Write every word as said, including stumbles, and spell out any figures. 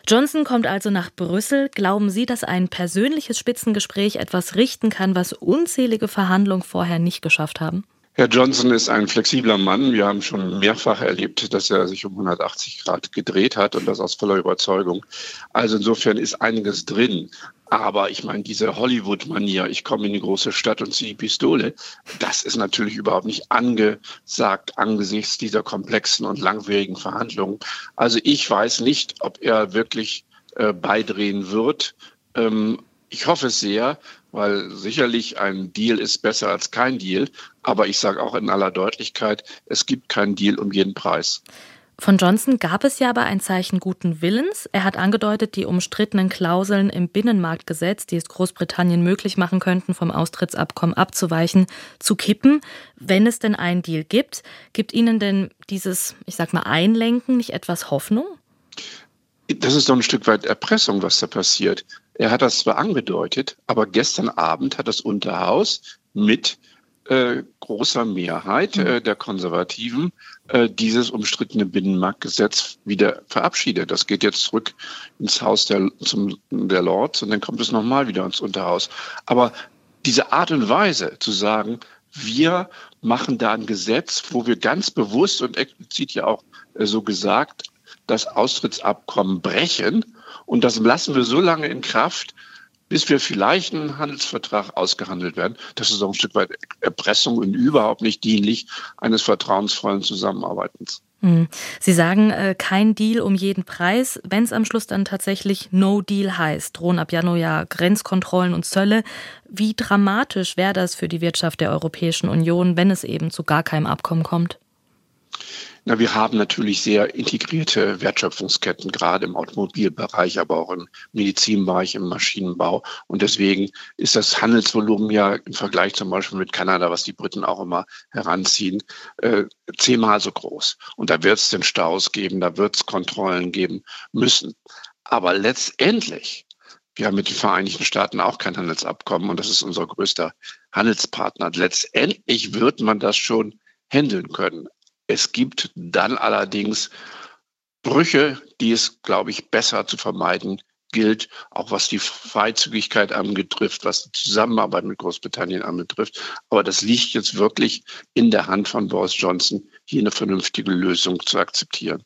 Johnson kommt also nach Brüssel. Glauben Sie, dass ein persönliches Spitzengespräch etwas richten kann, was unzählige Verhandlungen vorher nicht geschafft haben? Herr Johnson ist ein flexibler Mann. Wir haben schon mehrfach erlebt, dass er sich um hundertachtzig Grad gedreht hat und das aus voller Überzeugung. Also insofern ist einiges drin. Aber ich meine, diese Hollywood-Manier, ich komme in die große Stadt und ziehe die Pistole, das ist natürlich überhaupt nicht angesagt angesichts dieser komplexen und langwierigen Verhandlungen. Also ich weiß nicht, ob er wirklich äh, beidrehen wird. Ähm, ich hoffe es sehr, weil sicherlich ein Deal ist besser als kein Deal. Aber ich sage auch in aller Deutlichkeit, es gibt keinen Deal um jeden Preis. Von Johnson gab es ja aber ein Zeichen guten Willens. Er hat angedeutet, die umstrittenen Klauseln im Binnenmarktgesetz, die es Großbritannien möglich machen könnten, vom Austrittsabkommen abzuweichen, zu kippen, wenn es denn einen Deal gibt. Gibt Ihnen denn dieses, ich sag mal, Einlenken nicht etwas Hoffnung? Das ist doch ein Stück weit Erpressung, was da passiert. Er hat das zwar angedeutet, aber gestern Abend hat das Unterhaus mit äh, großer Mehrheit äh, der Konservativen äh, dieses umstrittene Binnenmarktgesetz wieder verabschiedet. Das geht jetzt zurück ins Haus der, zum, der Lords und dann kommt es nochmal wieder ins Unterhaus. Aber diese Art und Weise zu sagen, wir machen da ein Gesetz, wo wir ganz bewusst und explizit ja auch äh, so gesagt das Austrittsabkommen brechen und das lassen wir so lange in Kraft, bis wir vielleicht einen Handelsvertrag ausgehandelt werden. Das ist auch ein Stück weit Erpressung und überhaupt nicht dienlich eines vertrauensvollen Zusammenarbeitens. Sie sagen, äh, kein Deal um jeden Preis. Wenn es am Schluss dann tatsächlich No Deal heißt, drohen ab Januar ja Grenzkontrollen und Zölle. Wie dramatisch wäre das für die Wirtschaft der Europäischen Union, wenn es eben zu gar keinem Abkommen kommt? Na, wir haben natürlich sehr integrierte Wertschöpfungsketten, gerade im Automobilbereich, aber auch im Medizinbereich, im Maschinenbau. Und deswegen ist das Handelsvolumen ja im Vergleich zum Beispiel mit Kanada, was die Briten auch immer heranziehen, äh, zehnmal so groß. Und da wird es den Staus geben, da wird es Kontrollen geben müssen. Aber letztendlich, wir haben mit den Vereinigten Staaten auch kein Handelsabkommen und das ist unser größter Handelspartner. Letztendlich wird man das schon handeln können. Es gibt dann allerdings Brüche, die es, glaube ich, besser zu vermeiden gilt, auch was die Freizügigkeit anbetrifft, was die Zusammenarbeit mit Großbritannien anbetrifft. Aber das liegt jetzt wirklich in der Hand von Boris Johnson, hier eine vernünftige Lösung zu akzeptieren.